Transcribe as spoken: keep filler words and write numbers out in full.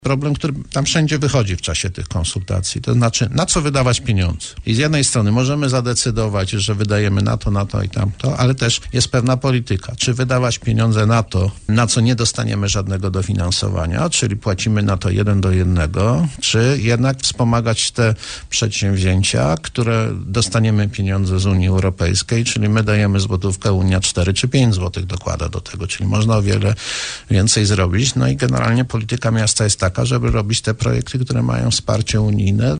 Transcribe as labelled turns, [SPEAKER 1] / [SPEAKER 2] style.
[SPEAKER 1] Problem, który tam wszędzie wychodzi w czasie tych konsultacji, to znaczy na co wydawać pieniądze. I z jednej strony możemy zadecydować, że wydajemy na to, na to i tamto, ale też jest pewna polityka. Czy wydawać pieniądze na to, na co nie dostaniemy żadnego dofinansowania, czyli płacimy na to jeden do jednego, czy jednak wspomagać te przedsięwzięcia, które dostaniemy pieniądze z Unii Europejskiej, czyli my dajemy złotówkę, Unia cztery czy pięć złotych dokłada do tego, czyli można o wiele więcej zrobić. No i generalnie polityka miasta jest taka, żeby robić te projekty, które mają wsparcie unijne.